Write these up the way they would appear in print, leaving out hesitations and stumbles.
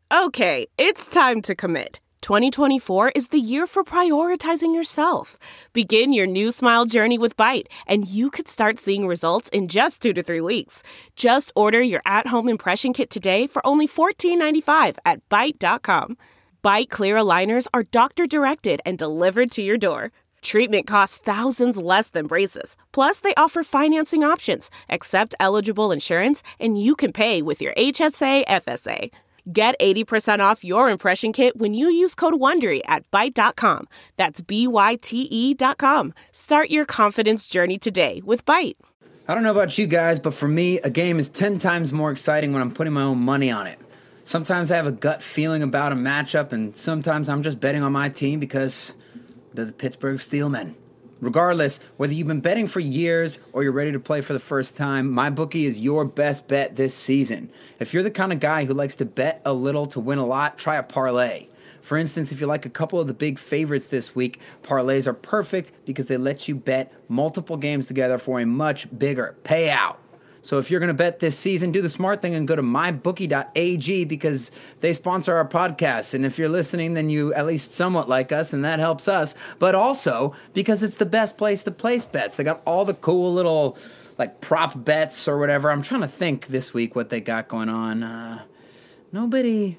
Okay, it's time to commit. 2024 is the year for prioritizing yourself. Begin your new smile journey with Byte, and you could start seeing results in just 2 to 3 weeks. Just order your at-home impression kit today for only $14.95 at Byte.com. Byte Clear aligners are doctor-directed and delivered to your door. Treatment costs thousands less than braces. Plus, they offer financing options, accept eligible insurance, and you can pay with your HSA FSA. Get 80% off your impression kit when you use code WONDERY at Byte.com. That's BYTE.com. Start your confidence journey today with Byte. I don't know about you guys, but for me, a game is 10 times more exciting when I'm putting my own money on it. Sometimes I have a gut feeling about a matchup, and sometimes I'm just betting on my team because they're the Pittsburgh Steelmen. Regardless, whether you've been betting for years or you're ready to play for the first time, MyBookie is your best bet this season. If you're the kind of guy who likes to bet a little to win a lot, try a parlay. For instance, if you like a couple of the big favorites this week, parlays are perfect because they let you bet multiple games together for a much bigger payout. So if you're going to bet this season, do the smart thing and go to mybookie.ag because they sponsor our podcast. And if you're listening, then you at least somewhat like us, and that helps us. But also because it's the best place to place bets. They got all the cool little like prop bets or whatever. I'm trying to think this week what they got going on. Nobody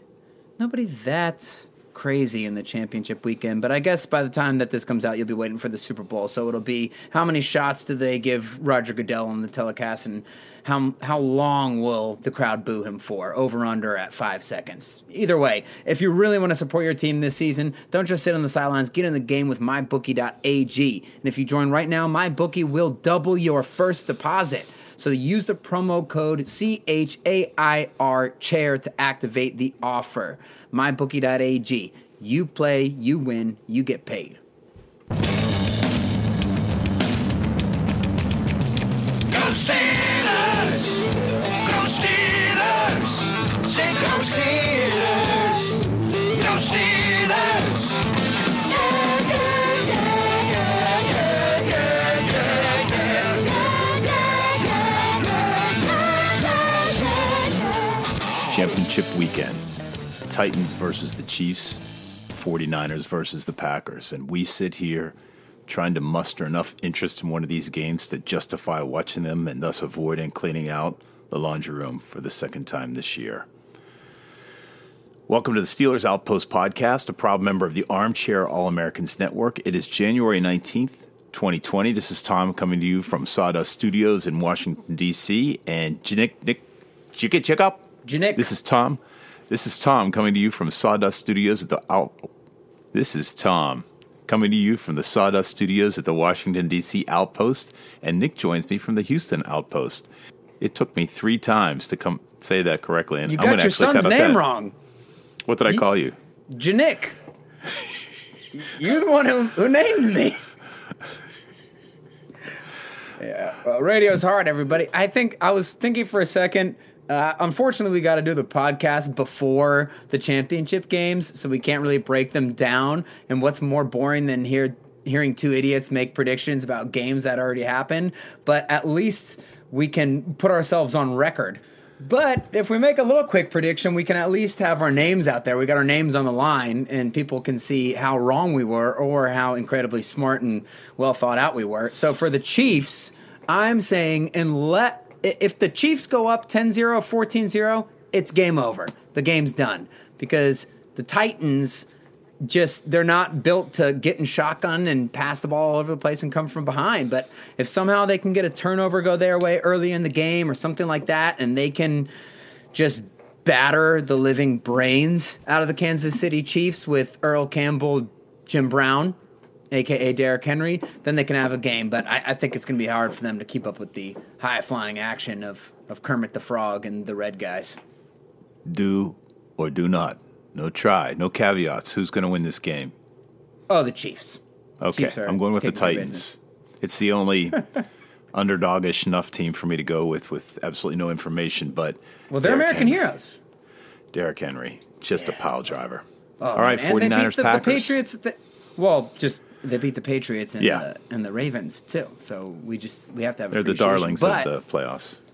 that crazy in the championship weekend, but I guess by the time that this comes out, you'll be waiting for the Super Bowl, so it'll be how many shots do they give Roger Goodell on the telecast, and how long will the crowd boo him for, over under at 5 seconds. Either way, if you really want to support your team this season, don't just sit on the sidelines, get in the game with mybookie.ag, and if you join right now, MyBookie will double your first deposit. So use the promo code CHAIR chair to activate the offer. MyBookie.ag. You play, you win, you get paid. Go Steelers! Go Steelers! Say go Steelers! Go Steelers! Championship weekend. Titans versus the Chiefs, 49ers versus the Packers. And we sit here trying to muster enough interest in one of these games to justify watching them and thus avoiding cleaning out the laundry room for the second time this year. Welcome to the Steelers Outpost Podcast, a proud member of the Armchair All-Americans Network. It is January 19th, 2020. This is Tom coming to you from Sawdust Studios in Washington, D.C. And check up. Janik. This is Tom. This is Tom coming to you from Sawdust Studios at the Sawdust Studios at the Washington D.C. Outpost, and Nick joins me from the Houston Outpost. It took me 3 times to come say that correctly, and You I'm got gonna your son's name wrong. What did I call you? Janik. You're the one who named me. Yeah, well, radio's hard, everybody. I was thinking for a second. Unfortunately, we got to do the podcast before the championship games, so we can't really break them down. And what's more boring than hearing 2 idiots make predictions about games that already happened? But at least we can put ourselves on record. But if we make a little quick prediction, we can at least have our names out there. We got our names on the line, and people can see how wrong we were or how incredibly smart and well thought out we were. So for the Chiefs, I'm saying if the Chiefs go up 10-0, 14-0, it's game over. The game's done. Because the Titans, they're not built to get in shotgun and pass the ball all over the place and come from behind. But if somehow they can get a turnover go their way early in the game or something like that, and they can just batter the living brains out of the Kansas City Chiefs with Earl Campbell, Jim Brown, a.k.a. Derrick Henry, then they can have a game. But I think it's going to be hard for them to keep up with the high-flying action of Kermit the Frog and the Red guys. Do or do not. No try. No caveats. Who's going to win this game? Oh, the Chiefs. Okay, Chiefs I'm going with the Titans. It's the only underdog-ish enough team for me to go with absolutely no information. But well, they're American heroes. Derrick Henry, just a pile driver. Oh, all right, man. 49ers, Packers. The Patriots, they beat the Patriots and the Ravens too. So we have to have. They're the darlings of the playoffs.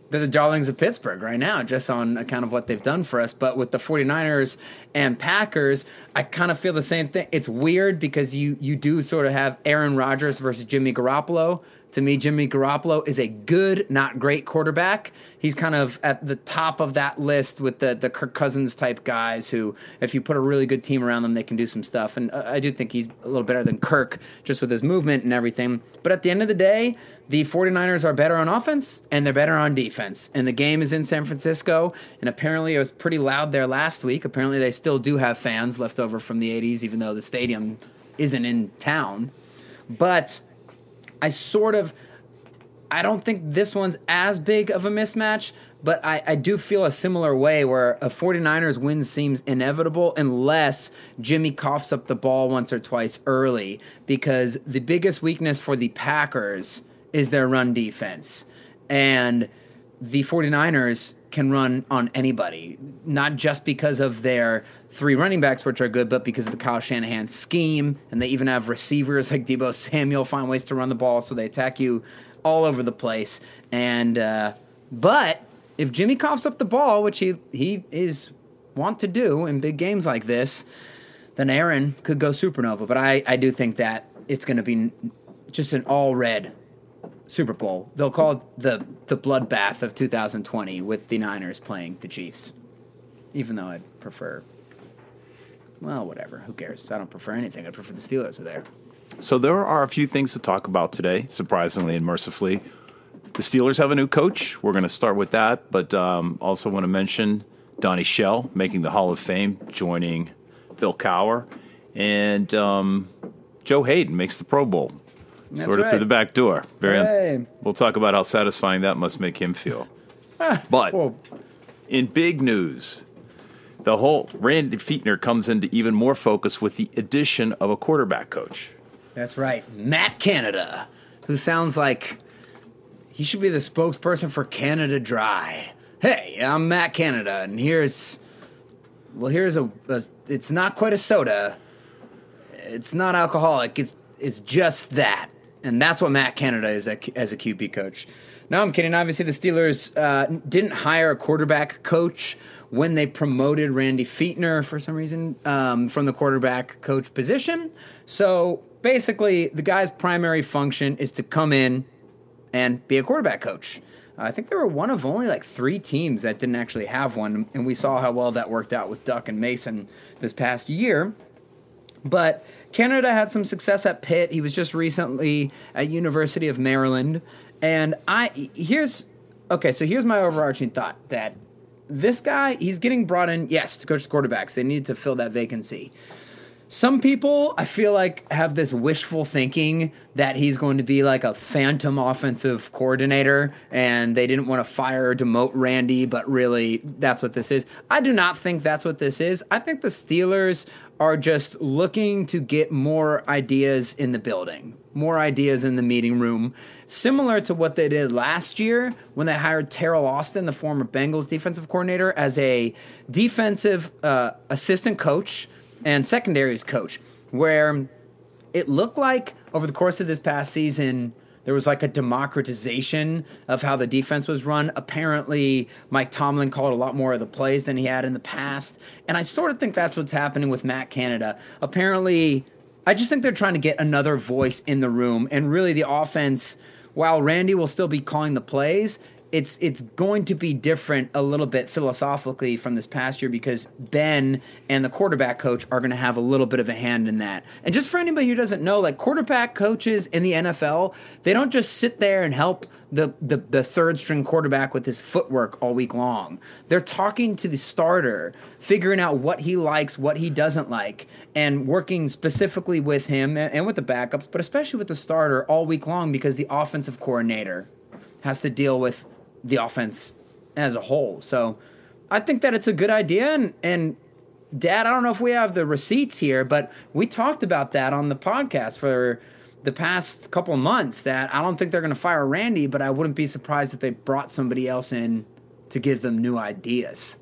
they're the darlings of Pittsburgh right now, just on account of what they've done for us. But with the 49ers and Packers, I kind of feel the same thing. It's weird because you do sort of have Aaron Rodgers versus Jimmy Garoppolo. To me, Jimmy Garoppolo is a good, not great quarterback. He's kind of at the top of that list with the Kirk Cousins type guys who, if you put a really good team around them, they can do some stuff. And I do think he's a little better than Kirk just with his movement and everything. But at the end of the day, the 49ers are better on offense and they're better on defense. And the game is in San Francisco. And apparently it was pretty loud there last week. Apparently they still do have fans left over from the 80s, even though the stadium isn't in town. But I don't think this one's as big of a mismatch, but I do feel a similar way where a 49ers win seems inevitable unless Jimmy coughs up the ball once or twice early, because the biggest weakness for the Packers is their run defense. And the 49ers can run on anybody, not just because of their 3 running backs, which are good, but because of the Kyle Shanahan scheme, and they even have receivers like Deebo Samuel find ways to run the ball, so they attack you all over the place. And but if Jimmy coughs up the ball, which he is want to do in big games like this, then Aaron could go supernova. But I do think that it's going to be just an all-red Super Bowl. They'll call it the bloodbath of 2020 with the Niners playing the Chiefs, even though I'd prefer... Well, whatever. Who cares? I don't prefer anything. I prefer the Steelers are there. So there are a few things to talk about today, surprisingly and mercifully. The Steelers have a new coach. We're going to start with that, but also want to mention Donnie Shell making the Hall of Fame, joining Bill Cowher, and Joe Hayden makes the Pro Bowl, That's sort of right. through the back door. Hey. We'll talk about how satisfying that must make him feel. But Whoa. in big news, the whole Randy Fichtner comes into even more focus with the addition of a quarterback coach. That's right. Matt Canada, who sounds like he should be the spokesperson for Canada Dry. Hey, I'm Matt Canada, and here's a it's not quite a soda. It's not alcoholic. It's just that. And that's what Matt Canada is as a QB coach. No, I'm kidding. Obviously, the Steelers didn't hire a quarterback coach when they promoted Randy Fichtner for some reason from the quarterback coach position. So basically, the guy's primary function is to come in and be a quarterback coach. I think there were one of only like 3 teams that didn't actually have one, and we saw how well that worked out with Duck and Mason this past year. But Canada had some success at Pitt. He was just recently at University of Maryland. And here's my overarching thought, that this guy, he's getting brought in, yes, to coach the quarterbacks. They need to fill that vacancy. Some people, I feel like, have this wishful thinking that he's going to be like a phantom offensive coordinator, and they didn't want to fire or demote Randy, but really that's what this is. I do not think that's what this is. I think the Steelers are just looking to get more ideas in the building, more ideas in the meeting room, similar to what they did last year when they hired Terrell Austin, the former Bengals defensive coordinator, as a defensive assistant coach and secondaries coach, where it looked like over the course of this past season, there was like a democratization of how the defense was run. Apparently, Mike Tomlin called a lot more of the plays than he had in the past. And I sort of think that's what's happening with Matt Canada. Apparently, I just think they're trying to get another voice in the room. And really the offense, while Randy will still be calling the plays, it's going to be different a little bit philosophically from this past year, because Ben and the quarterback coach are going to have a little bit of a hand in that. And just for anybody who doesn't know, like, quarterback coaches in the NFL, they don't just sit there and help the third string quarterback with his footwork all week long. They're talking to the starter, figuring out what he likes, what he doesn't like, and working specifically with him and with the backups, but especially with the starter all week long, because the offensive coordinator has to deal with the offense as a whole. So I think that it's a good idea. And Dad, I don't know if we have the receipts here, but we talked about that on the podcast for the past couple of months, that I don't think they're going to fire Randy, but I wouldn't be surprised if they brought somebody else in to give them new ideas.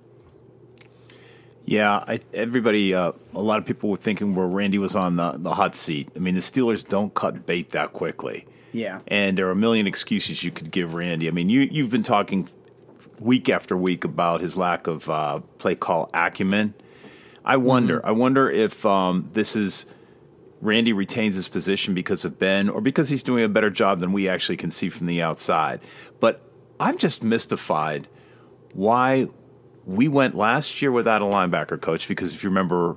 Yeah, everybody, a lot of people were thinking where Randy was on the hot seat. I mean, the Steelers don't cut bait that quickly. Yeah. And there are a million excuses you could give Randy. I mean, you've been talking week after week about his lack of play call acumen. I wonder if this is Randy retains his position because of Ben or because he's doing a better job than we actually can see from the outside. But I'm just mystified why we went last year without a linebacker coach, because if you remember,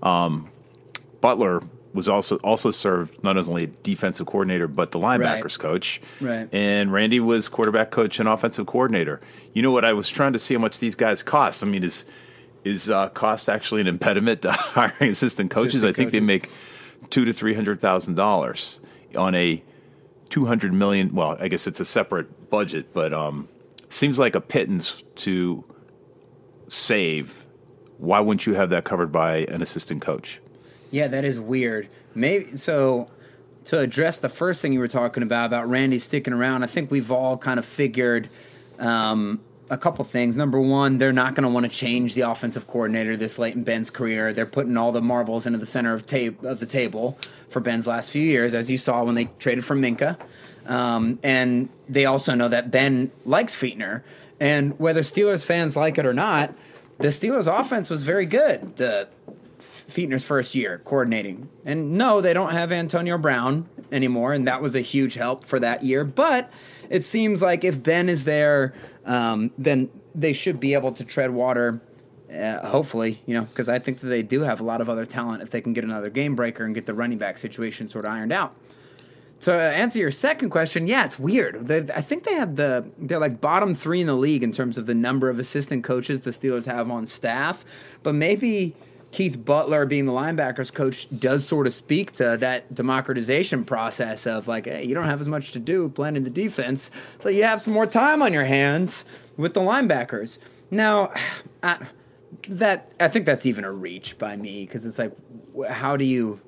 Butler was also served not only a defensive coordinator but the linebackers coach. Right. And Randy was quarterback coach and offensive coordinator. You know what? I was trying to see how much these guys cost. I mean, is cost actually an impediment to hiring assistant coaches? I think they make $200,000 to $300,000 on a $200 million. Well, I guess it's a separate budget, but seems like a pittance to save. Why wouldn't you have that covered by an assistant coach? Yeah, that is weird. Maybe so. To address the first thing you were talking about Randy sticking around, I think we've all kind of figured a couple things. Number one, they're not going to want to change the offensive coordinator this late in Ben's career. They're putting all the marbles into the center of the table for Ben's last few years, as you saw when they traded for Minka. And they also know that Ben likes Fichtner. And whether Steelers fans like it or not, the Steelers' offense was very good Fichtner's first year coordinating. And no, they don't have Antonio Brown anymore, and that was a huge help for that year. But it seems like if Ben is there, then they should be able to tread water, hopefully, because I think that they do have a lot of other talent if they can get another game breaker and get the running back situation sort of ironed out. To answer your second question, yeah, it's weird. I think they're like bottom 3 in the league in terms of the number of assistant coaches the Steelers have on staff, but maybe Keith Butler being the linebackers coach does sort of speak to that democratization process of like, hey, you don't have as much to do planning the defense, so you have some more time on your hands with the linebackers. Now, I think that's even a reach by me, because it's like, how do you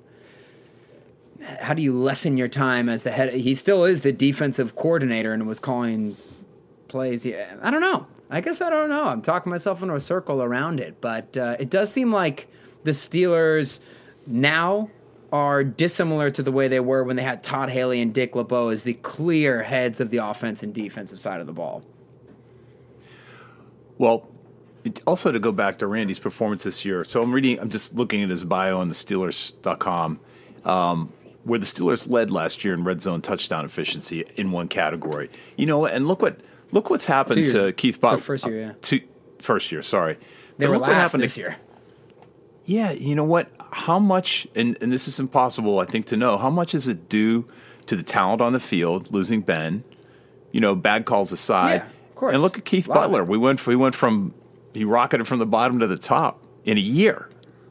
lessen your time as the head? He still is the defensive coordinator and was calling plays. Yeah, I don't know. I guess I don't know. I'm talking myself into a circle around it, but it does seem like the Steelers now are dissimilar to the way they were when they had Todd Haley and Dick LeBeau as the clear heads of the offense and defensive side of the ball. Well, also to go back to Randy's performance this year, so I'm just looking at his bio on the Steelers.com, where the Steelers led last year in red zone touchdown efficiency in one category. And look what's happened to Keith Butler. The first year, yeah. First year, sorry. They were last this year. Yeah, you know what? How much, and this is impossible, I think, to know, how much is it due to the talent on the field, losing Ben, bad calls aside? Yeah, of course. And look at Keith Butler. He rocketed from the bottom to the top in a year.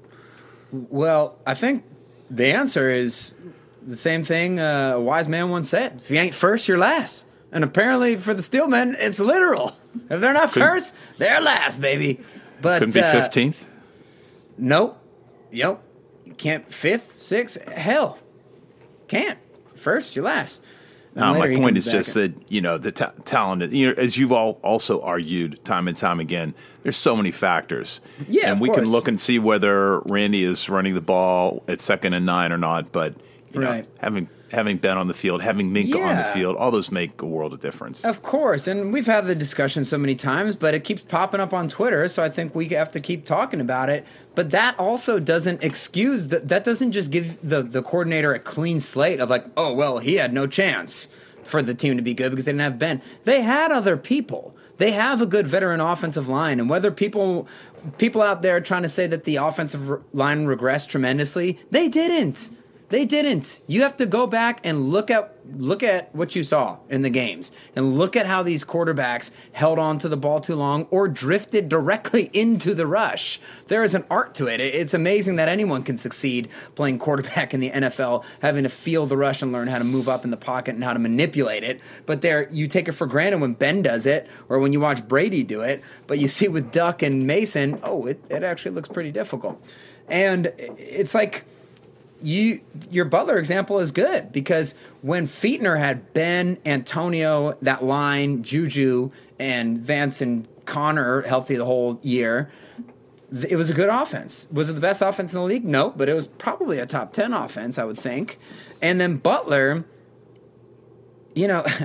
Well, I think the answer is the same thing a wise man once said. If you ain't first, you're last. And apparently for the Steelmen, it's literal. If they're not first, they're last, baby. But couldn't be 15th? Nope. Yep. You can't 5th, 6th. Hell. Can't. First, you're last. No, my point is just that, the talent, as you've all also argued time and time again, there's so many factors. Yeah, and we can look and see whether Randy is running the ball at 2nd and 9 or not, but having Ben on the field, having Minka on the field, all those make a world of difference. Of course, and we've had the discussion so many times, but it keeps popping up on Twitter, so I think we have to keep talking about it. But that also doesn't excuse, that doesn't just give the coordinator a clean slate of like, oh, well, he had no chance for the team to be good because they didn't have Ben. They had other people. They have a good veteran offensive line, and whether people out there trying to say that the offensive line regressed tremendously, they didn't. They didn't. You have to go back and look at what you saw in the games and look at how these quarterbacks held on to the ball too long or drifted directly into the rush. There is an art to it. It's amazing that anyone can succeed playing quarterback in the NFL, having to feel the rush and learn how to move up in the pocket and how to manipulate it. But you take it for granted when Ben does it or when you watch Brady do it. But you see with Duck and Mason, it actually looks pretty difficult. And it's like, your Butler example is good because when Fichtner had Ben, Antonio, that line, Juju, and Vance and Connor healthy the whole year, it was a good offense. Was it the best offense in the league? No, but it was probably a top 10 offense, I would think. And then Butler,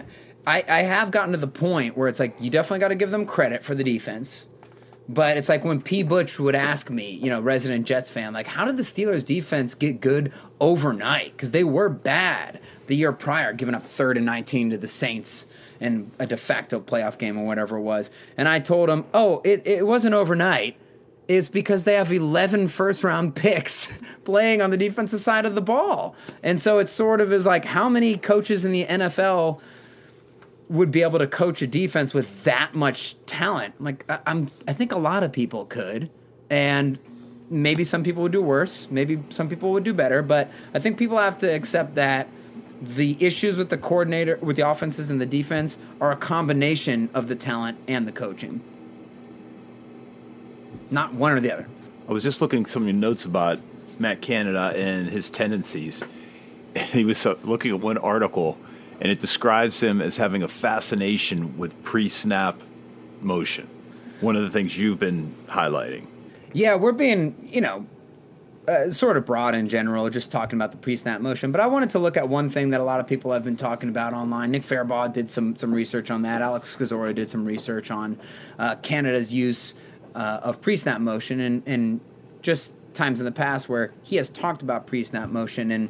I have gotten to the point where it's like, you definitely got to give them credit for the defense. But it's like when P. Butch would ask me, resident Jets fan, like, how did the Steelers defense get good overnight? Because they were bad the year prior, giving up 3rd and 19 to the Saints in a de facto playoff game or whatever it was. And I told him, it wasn't overnight. It's because they have 11 first-round picks playing on the defensive side of the ball. And so it sort of is like, how many coaches in the NFL would be able to coach a defense with that much talent? Like, I think a lot of people could, and maybe some people would do worse. Maybe some people would do better, but I think people have to accept that the issues with the coordinator, with the offenses and the defense, are a combination of the talent and the coaching. Not one or the other. I was just looking at some of your notes about Matt Canada and his tendencies. He was looking at one article, and it describes him as having a fascination with pre-snap motion. One of the things you've been highlighting. Yeah, we're being, sort of broad in general, just talking about the pre-snap motion. But I wanted to look at one thing that a lot of people have been talking about online. Nick Farabaugh did some research on that. Alex Scazzoro did some research on Canada's use of pre-snap motion and just times in the past where he has talked about pre-snap motion. And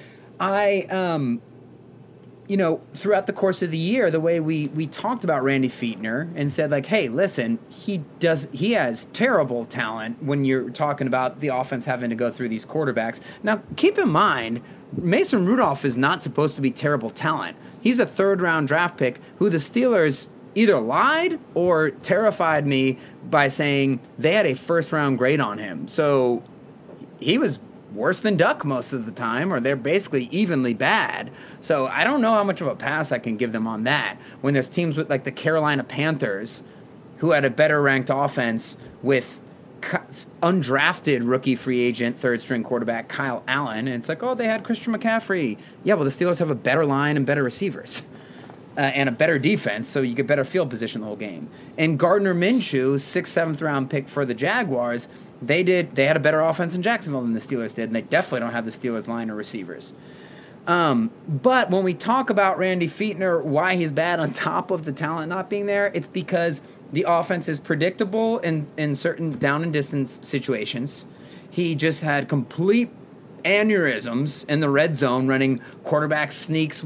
I... throughout the course of the year, the way we talked about Randy Fichtner and said, like, hey, listen, he has terrible talent when you're talking about the offense having to go through these quarterbacks. Now, keep in mind, Mason Rudolph is not supposed to be terrible talent. He's a 3rd-round draft pick who the Steelers either lied or terrified me by saying they had a 1st-round grade on him. So he was worse than Duck most of the time, or they're basically evenly bad. So I don't know how much of a pass I can give them on that when there's teams with like the Carolina Panthers who had a better ranked offense with undrafted rookie free agent 3rd-string quarterback Kyle Allen, and it's like, they had Christian McCaffrey. Yeah, well, the Steelers have a better line and better receivers. And a better defense, so you get better field position the whole game. And Gardner Minshew, 6th, 7th round pick for the Jaguars, they had a better offense in Jacksonville than the Steelers did, and they definitely don't have the Steelers line or receivers. But when we talk about Randy Fichtner, why he's bad on top of the talent not being there, it's because the offense is predictable in certain down and distance situations. He just had complete aneurysms in the red zone running quarterback sweeps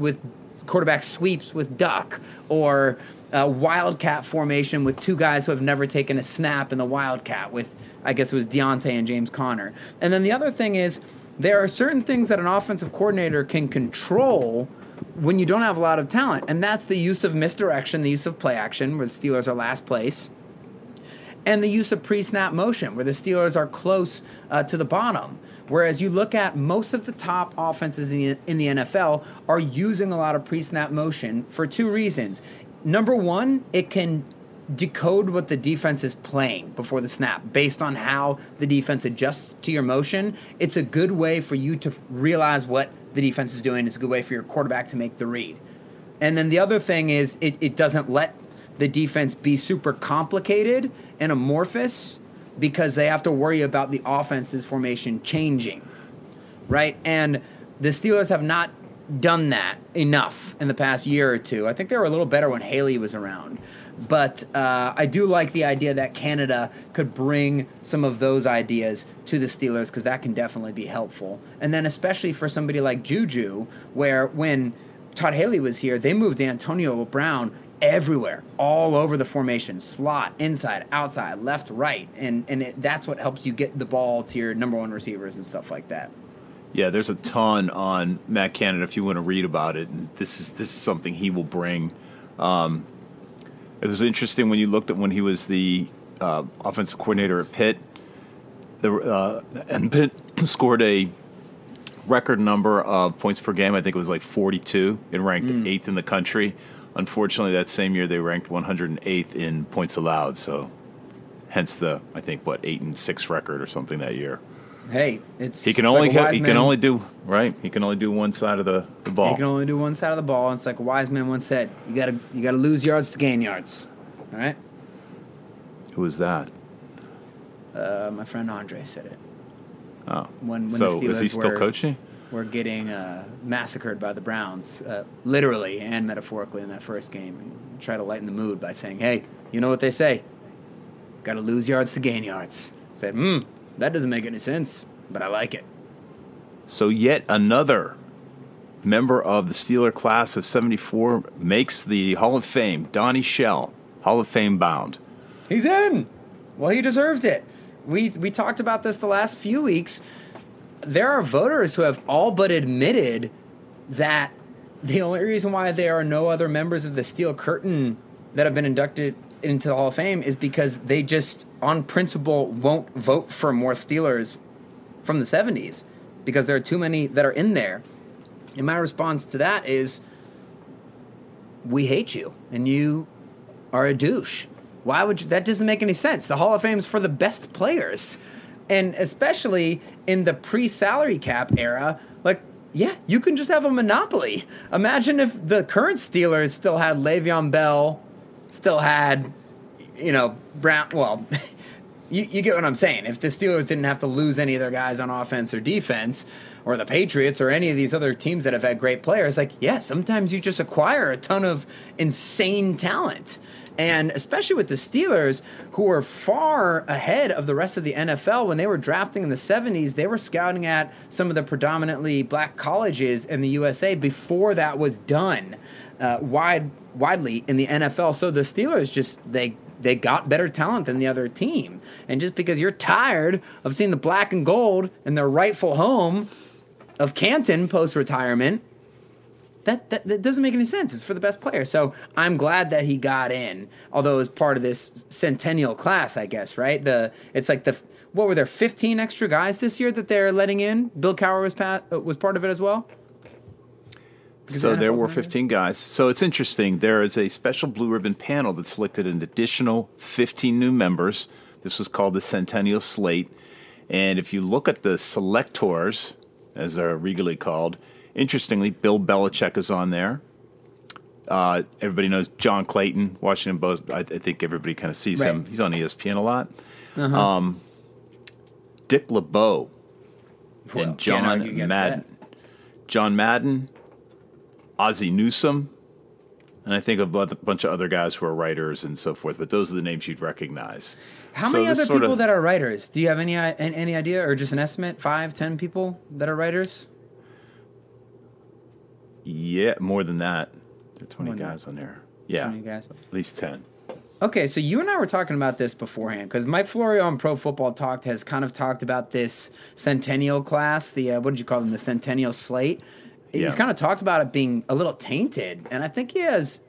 with Duck, or wildcat formation with 2 guys who have never taken a snap in the wildcat with, I guess it was Deontay and James Conner. And then the other thing is, there are certain things that an offensive coordinator can control when you don't have a lot of talent, and that's the use of misdirection, the use of play action, where the Steelers are last place, and the use of pre-snap motion, where the Steelers are close to the bottom. Whereas you look at most of the top offenses in the NFL are using a lot of pre-snap motion for 2 reasons. Number one, it can decode what the defense is playing before the snap based on how the defense adjusts to your motion. It's a good way for you to realize what the defense is doing. It's a good way for your quarterback to make the read. And then the other thing is it doesn't let the defense be super complicated and amorphous, because they have to worry about the offense's formation changing, right? And the Steelers have not done that enough in the past year or 2. I think they were a little better when Haley was around. But I do like the idea that Canada could bring some of those ideas to the Steelers, because that can definitely be helpful. And then especially for somebody like Juju, where when Todd Haley was here, they moved Antonio Brown everywhere, all over the formation, slot, inside, outside, left, right, and that's what helps you get the ball to your number 1 receivers and stuff like that. Yeah, there's a ton on Matt Canada if you want to read about it, and this is something he will bring. It was interesting when you looked at when he was the offensive coordinator at Pitt, and Pitt scored a record number of points per game. I think it was like 42. It ranked 8th in the country. Unfortunately, that same year they ranked 108th in points allowed, so hence the 8-6 record or something that year. Hey, he can only do one side of the ball. He can only do one side of the ball. It's like a wise man once said: you gotta lose yards to gain yards. All right. Who was that? My friend Andre said it. Oh, when so the Steelers is he still coaching? were getting massacred by the Browns, literally and metaphorically in that first game. And try to lighten the mood by saying, hey, you know what they say? Got to lose yards to gain yards. Said, that doesn't make any sense, but I like it. So yet another member of the Steeler class of 74 makes the Hall of Fame. Donnie Shell, Hall of Fame bound. He's in. Well, he deserved it. We talked about this the last few weeks. There are voters who have all but admitted that the only reason why there are no other members of the Steel Curtain that have been inducted into the Hall of Fame is because they just, on principle, won't vote for more Steelers from the 70s because there are too many that are in there. And my response to that is, we hate you, and you are a douche. Why would you? That doesn't make any sense. The Hall of Fame is for the best players. And especially in the pre-salary cap era, like, yeah, you can just have a monopoly. Imagine if the current Steelers still had Le'Veon Bell, still had, Brown. Well, you get what I'm saying. If the Steelers didn't have to lose any of their guys on offense or defense, or the Patriots or any of these other teams that have had great players, like, yeah, sometimes you just acquire a ton of insane talent. And especially with the Steelers, who were far ahead of the rest of the NFL when they were drafting in the 70s, they were scouting at some of the predominantly black colleges in the USA before that was done widely in the NFL. So the Steelers just, they got better talent than the other team. And just because you're tired of seeing the black and gold in their rightful home of Canton post-retirement, that doesn't make any sense. It's for the best player. So I'm glad that he got in, although as part of this centennial class, I guess, right? What were there, 15 extra guys this year that they're letting in? Bill Cowher was part of it as well? So there were 15 guys. So it's interesting. There is a special blue ribbon panel that selected an additional 15 new members. This was called the Centennial Slate. And if you look at the selectors, as they're regally called, interestingly, Bill Belichick is on there. Everybody knows John Clayton, Washington Post. I think everybody kind of sees him. He's on ESPN a lot. Uh-huh. Dick LeBeau and John Madden. John Madden, Ozzie Newsome, and I think a bunch of other guys who are writers and so forth. But those are the names you'd recognize. How many other people that are writers? Do you have any idea, or just an estimate? 5, 10 people that are writers? Yeah, more than that. There are 20 guys on there. Yeah, 20 guys. At least 10. Okay, so you and I were talking about this beforehand, because Mike Florio on Pro Football Talk has kind of talked about this centennial class, the what did you call them, the centennial slate. Yeah. He's kind of talked about it being a little tainted, and I think he has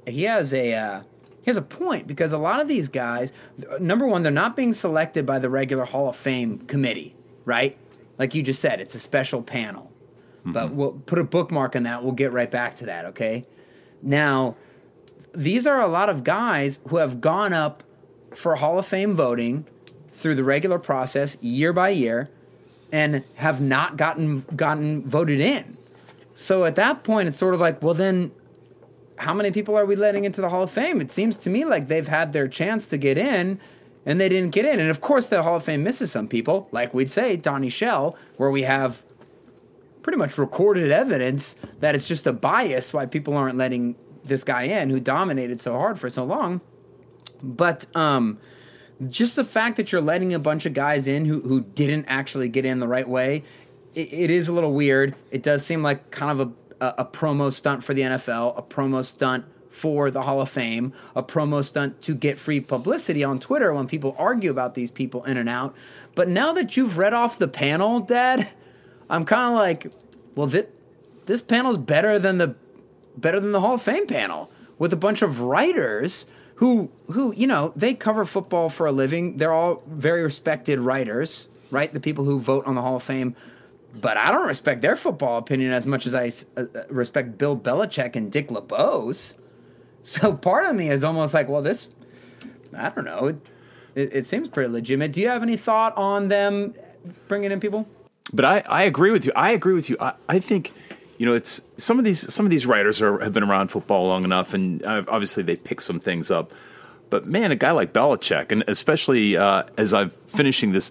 a point, because a lot of these guys, number one, they're not being selected by the regular Hall of Fame committee, right? Like you just said, it's a special panel. But we'll put a bookmark on that. We'll get right back to that, okay? Now, these are a lot of guys who have gone up for Hall of Fame voting through the regular process year by year and have not gotten voted in. So at that point, it's sort of like, well, then how many people are we letting into the Hall of Fame? It seems to me like they've had their chance to get in, and they didn't get in. And, of course, the Hall of Fame misses some people, like we'd say, Donnie Shell, where we have pretty much recorded evidence that it's just a bias why people aren't letting this guy in who dominated so hard for so long. But just the fact that you're letting a bunch of guys in who didn't actually get in the right way, it is a little weird. It does seem like kind of a promo stunt for the NFL, a promo stunt for the Hall of Fame, a promo stunt to get free publicity on Twitter when people argue about these people in and out. But now that you've read off the panel, Dad, I'm kind of like, well, this panel's better than the Hall of Fame panel, with a bunch of writers who they cover football for a living. They're all very respected writers, right? The people who vote on the Hall of Fame. But I don't respect their football opinion as much as I respect Bill Belichick and Dick LeBeau's. So part of me is almost like, well, this, I don't know. It seems pretty legitimate. Do you have any thought on them bringing in people? But I agree with you. I think, it's some of these writers have been around football long enough, and obviously they pick some things up. But man, a guy like Belichick, and especially as I'm finishing this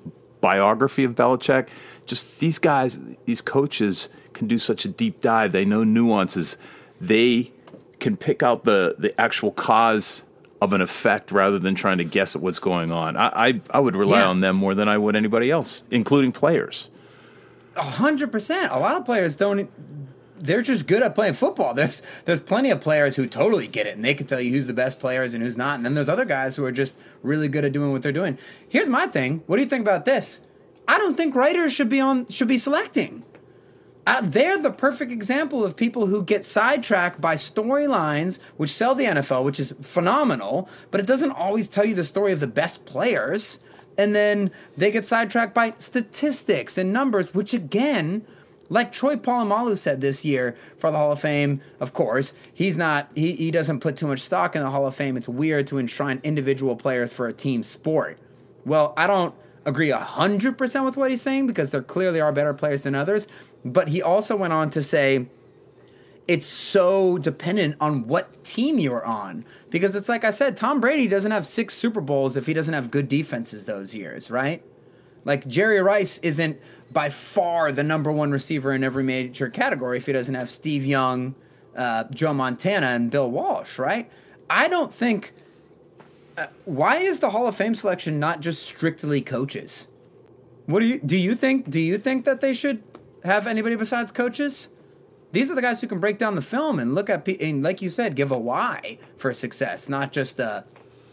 biography of Belichick. Just these guys, these coaches can do such a deep dive. They know nuances. They can pick out the actual cause of an effect rather than trying to guess at what's going on. I would rely on them more than I would anybody else, including players. 100%. A lot of players don't. They're just good at playing football. There's plenty of players who totally get it, and they can tell you who's the best players and who's not. And then there's other guys who are just really good at doing what they're doing. Here's my thing. What do you think about this? I don't think writers should be selecting. They're the perfect example of people who get sidetracked by storylines which sell the NFL, which is phenomenal, but it doesn't always tell you the story of the best players. And then they get sidetracked by statistics and numbers, which again, like Troy Polamalu said this year for the Hall of Fame, of course, he doesn't put too much stock in the Hall of Fame. It's weird to enshrine individual players for a team sport. Well, I don't agree 100% with what he's saying because there clearly are better players than others. But he also went on to say it's so dependent on what team you're on. Because it's like I said, Tom Brady doesn't have 6 Super Bowls if he doesn't have good defenses those years, right? Like Jerry Rice isn't by far the number one receiver in every major category if he doesn't have Steve Young, Joe Montana, and Bill Walsh, right? I don't think... why is the Hall of Fame selection not just strictly coaches? What do you think that they should have anybody besides coaches? These are the guys who can break down the film and look at and like you said, give a why for success, not just a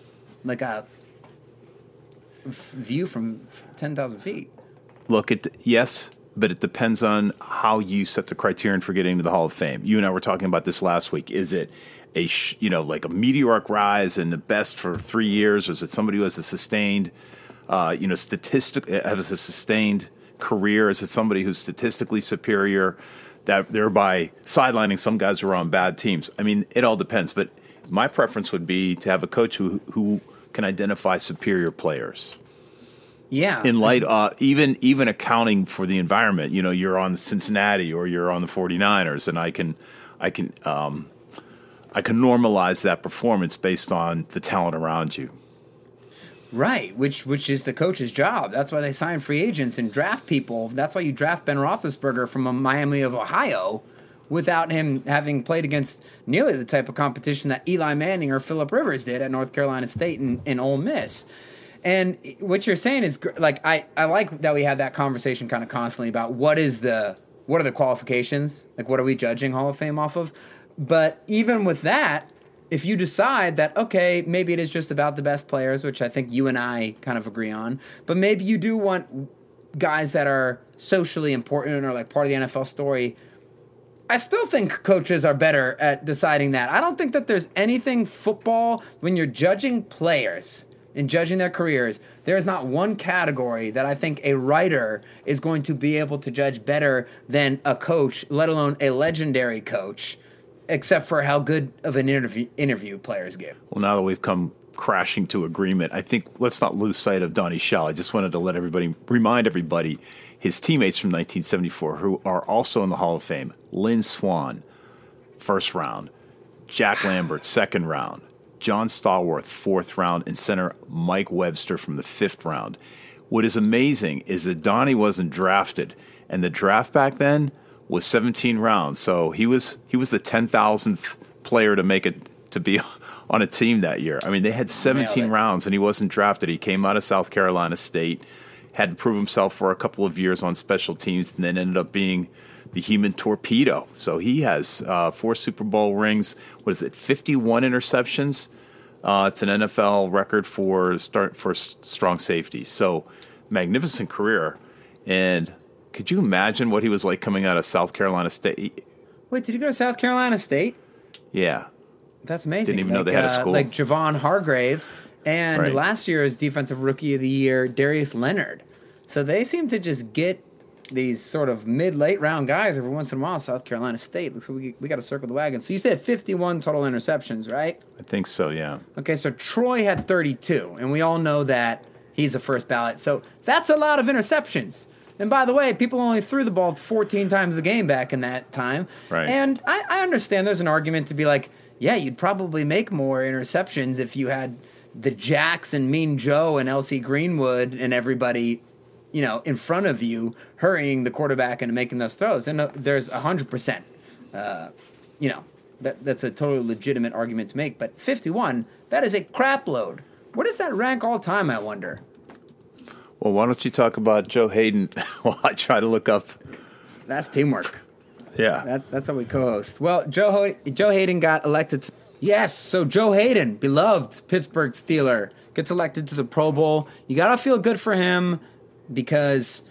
view from 10,000 feet. Look, yes, but it depends on how you set the criterion for getting to the Hall of Fame. You and I were talking about this last week. Is it like a meteoric rise and the best for 3 years, or is it somebody who has a sustained, has a sustained career? Is it somebody who's statistically superior, that thereby sidelining some guys who are on bad teams? I mean, it all depends. But my preference would be to have a coach who can identify superior players. Yeah. In light, even accounting for the environment. You're on Cincinnati or you're on the 49ers, and I can normalize that performance based on the talent around you. Right, which is the coach's job. That's why they sign free agents and draft people. That's why you draft Ben Roethlisberger from Miami of Ohio without him having played against nearly the type of competition that Eli Manning or Phillip Rivers did at North Carolina State and Ole Miss. And what you're saying is, like, I like that we have that conversation kind of constantly about what are the qualifications? Like, what are we judging Hall of Fame off of? But even with that, if you decide that, okay, maybe it is just about the best players, which I think you and I kind of agree on, but maybe you do want guys that are socially important or like part of the NFL story, I still think coaches are better at deciding that. I don't think that there's anything football, when you're judging players and judging their careers, there is not one category that I think a writer is going to be able to judge better than a coach, let alone a legendary coach, except for how good of an interview players give. Well, now that we've come crashing to agreement, I think let's not lose sight of Donnie Shell. I just wanted to remind everybody, his teammates from 1974 who are also in the Hall of Fame: Lynn Swann, first round; Jack Lambert, second round; John Stallworth, fourth round; and center Mike Webster from the fifth round. What is amazing is that Donnie wasn't drafted, and the draft back then was 17 rounds. So he was the 10,000th player to make it to be on a team that year. I mean, they had 17 rounds, and he wasn't drafted. He came out of South Carolina State, had to prove himself for a couple of years on special teams, and then ended up being the human torpedo. So he has 4 Super Bowl rings. What is it, 51 interceptions? It's an NFL record for strong safety. So magnificent career. And could you imagine what he was like coming out of South Carolina State? Wait, did he go to South Carolina State? Yeah. That's amazing. Didn't even know they had a school. Like Javon Hargrave, and last year's Defensive Rookie of the Year, Darius Leonard. So they seem to just get these sort of mid-late round guys every once in a while. South Carolina State. Looks like we got to circle the wagon. So you said 51 total interceptions, right? I think so, yeah. Okay, so Troy had 32, and we all know that he's a first ballot. So that's a lot of interceptions. And by the way, people only threw the ball 14 times a game back in that time. Right. And I understand there's an argument to be like, yeah, you'd probably make more interceptions if you had the Jacks and Mean Joe and L.C. Greenwood and everybody in front of you, hurrying the quarterback and making those throws. And there's 100%, that's a totally legitimate argument to make. But 51, that is a crap load. Where does that rank all time, I wonder? Well, why don't you talk about Joe Hayden while I try to look up? That's teamwork. Yeah. That's how we co-host. Well, Joe Hayden got elected. Yes, so Joe Hayden, beloved Pittsburgh Steeler, gets elected to the Pro Bowl. You got to feel good for him because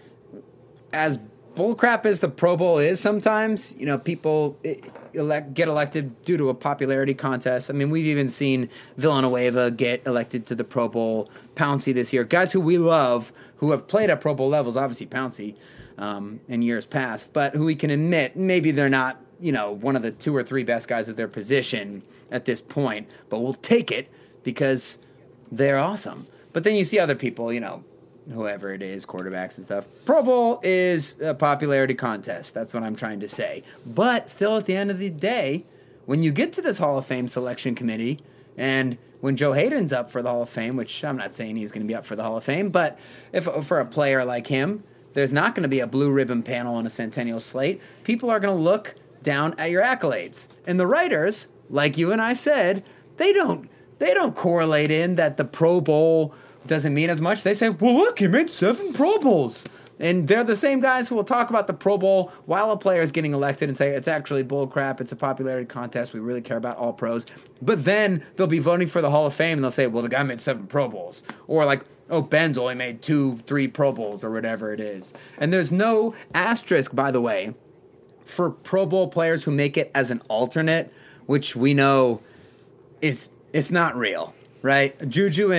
as bullcrap as the Pro Bowl is sometimes, people get elected due to a popularity contest. I mean, we've even seen Villanueva get elected to the Pro Bowl, Pouncey this year. Guys who we love, who have played at Pro Bowl levels, obviously Pouncey in years past, but who we can admit maybe they're not, one of the 2 or 3 best guys at their position at this point, but we'll take it because they're awesome. But then you see other people, whoever it is, quarterbacks and stuff. Pro Bowl is a popularity contest. That's what I'm trying to say. But still, at the end of the day, when you get to this Hall of Fame selection committee, and when Joe Hayden's up for the Hall of Fame, which I'm not saying he's going to be up for the Hall of Fame, but if for a player like him, there's not going to be a blue ribbon panel on a centennial slate. People are going to look down at your accolades. And the writers, like you and I said, they don't correlate in that the Pro Bowl doesn't mean as much. They say, well, look, he made 7 Pro Bowls. And they're the same guys who will talk about the Pro Bowl while a player is getting elected and say, it's actually bull crap. It's a popularity contest. We really care about all pros. But then they'll be voting for the Hall of Fame and they'll say, well, the guy made 7 Pro Bowls. Or like, oh, Ben's only made 2, 3 Pro Bowls or whatever it is. And there's no asterisk, by the way, for Pro Bowl players who make it as an alternate, which we know it's not real, right? Juju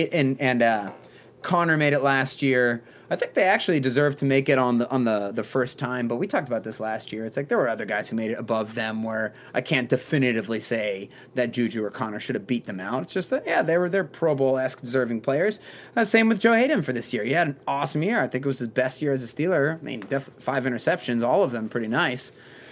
and Connor made it last year. I think they actually deserve to make it on the first time, but we talked about this last year. It's like there were other guys who made it above them where I can't definitively say that Juju or Connor should have beat them out. It's just that, yeah, they're Pro Bowl-esque deserving players. Same with Joe Hayden for this year. He had an awesome year. I think it was his best year as a Steeler. I mean, 5 interceptions, all of them pretty nice.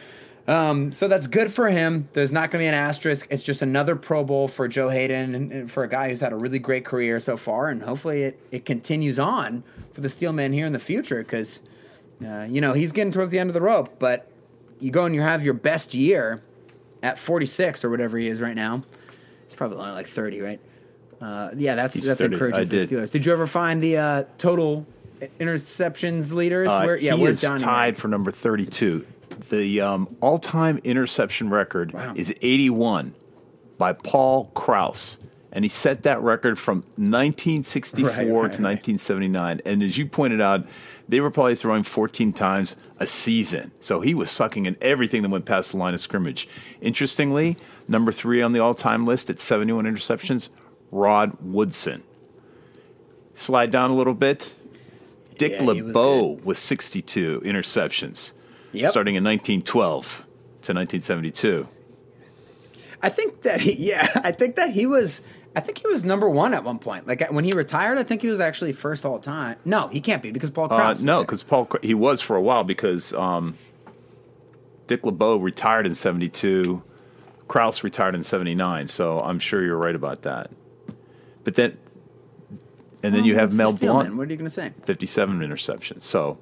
So that's good for him. There's not going to be an asterisk. It's just another Pro Bowl for Joe Hayden and for a guy who's had a really great career so far, and hopefully it continues on for the Steelman here in the future because, he's getting towards the end of the rope, but you go and you have your best year at 46 or whatever he is right now. He's probably only like 30, right? That's 30. Encouraging for the Steelers. Did you ever find the total interceptions leaders? He is tied for number 32. The all-time interception record is 81 by Paul Krause, and he set that record from 1964 to 1979. And as you pointed out, they were probably throwing 14 times a season. So he was sucking in everything that went past the line of scrimmage. Interestingly, number 3 on the all-time list at 71 interceptions, Rod Woodson. Slide down a little bit. Dick LeBeau with 62 interceptions. Yep. Starting in 1912 to 1972. I think that he was number 1 at one point. Like when he retired, I think he was actually first all time. No, he can't be because Paul Krause. No, because he was for a while because Dick LeBeau retired in 72, Krause retired in 79. So I'm sure you're right about that. But then, you have Mel Blount. What are you going to say? 57 interceptions. So.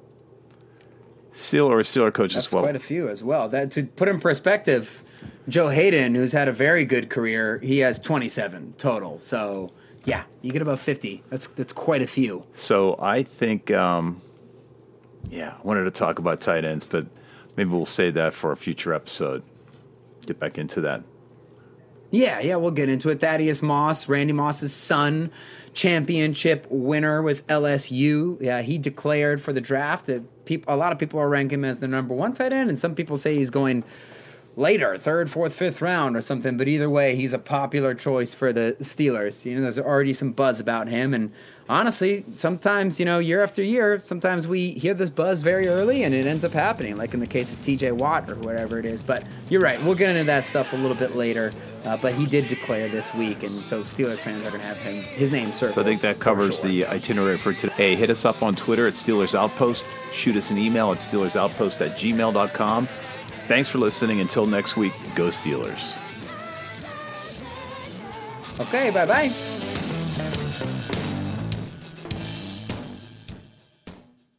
Steeler coach as well. That's quite a few as well. That to put in perspective, Joe Hayden, who's had a very good career, he has 27 total. So yeah, you get about 50. That's quite a few. So I think, I wanted to talk about tight ends, but maybe we'll save that for a future episode. Get back into that. Yeah, we'll get into it. Thaddeus Moss, Randy Moss's son, championship winner with LSU. Yeah, he declared for the draft. A lot of people are ranking him as the number 1 tight end, and some people say he's going later, 3rd, 4th, 5th round or something. But either way, he's a popular choice for the Steelers. There's already some buzz about him, and honestly, sometimes, year after year, sometimes we hear this buzz very early and it ends up happening, like in the case of TJ Watt or whatever it is. But you're right, we'll get into that stuff a little bit later. But he did declare this week, and so Steelers fans are going to have his name circled. So I think that covers the itinerary for today. Hey, hit us up on Twitter at Steelers Outpost. Shoot us an email at SteelersOutpost@gmail.com. Thanks for listening. Until next week, go Steelers. Okay, bye-bye.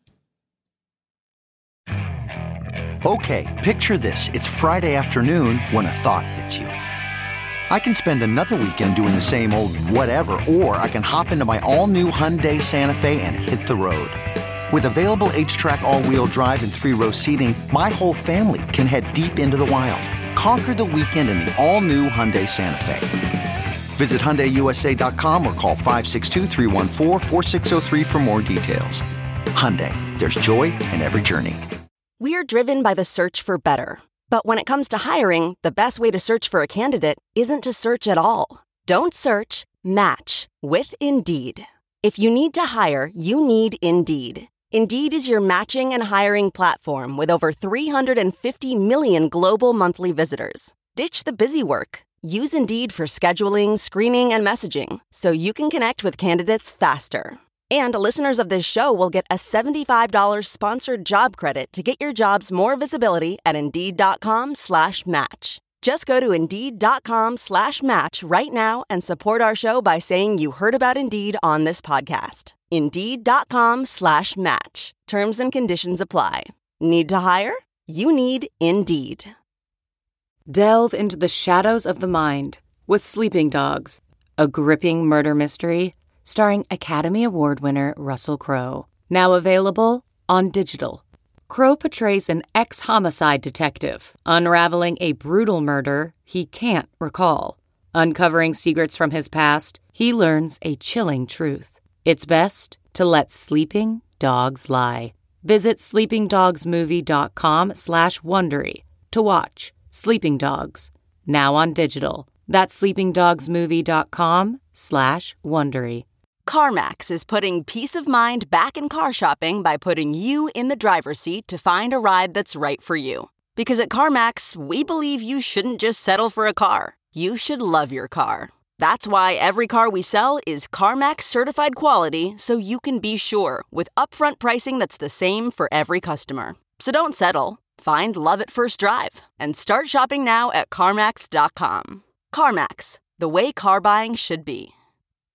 Okay, picture this. It's Friday afternoon when a thought hits you. I can spend another weekend doing the same old whatever, or I can hop into my all-new Hyundai Santa Fe and hit the road. With available H-Track all-wheel drive and 3-row seating, my whole family can head deep into the wild. Conquer the weekend in the all-new Hyundai Santa Fe. Visit HyundaiUSA.com or call 562-314-4603 for more details. Hyundai, there's joy in every journey. We're driven by the search for better. But when it comes to hiring, the best way to search for a candidate isn't to search at all. Don't search, match with Indeed. If you need to hire, you need Indeed. Indeed is your matching and hiring platform with over 350 million global monthly visitors. Ditch the busy work. Use Indeed for scheduling, screening, and messaging so you can connect with candidates faster. And listeners of this show will get a $75 sponsored job credit to get your jobs more visibility at Indeed.com/match. Just go to Indeed.com/match right now and support our show by saying you heard about Indeed on this podcast. Indeed.com/match. Terms and conditions apply. Need to hire? You need Indeed. Delve into the shadows of the mind with Sleeping Dogs, a gripping murder mystery starring Academy Award winner Russell Crowe. Now available on digital. Crowe portrays an ex-homicide detective unraveling a brutal murder he can't recall. Uncovering secrets from his past, he learns a chilling truth. It's best to let sleeping dogs lie. Visit sleepingdogsmovie.com/Wondery to watch Sleeping Dogs, now on digital. That's sleepingdogsmovie.com/Wondery. CarMax is putting peace of mind back in car shopping by putting you in the driver's seat to find a ride that's right for you. Because at CarMax, we believe you shouldn't just settle for a car. You should love your car. That's why every car we sell is CarMax certified quality, so you can be sure with upfront pricing that's the same for every customer. So don't settle. Find love at first drive and start shopping now at CarMax.com. CarMax, the way car buying should be.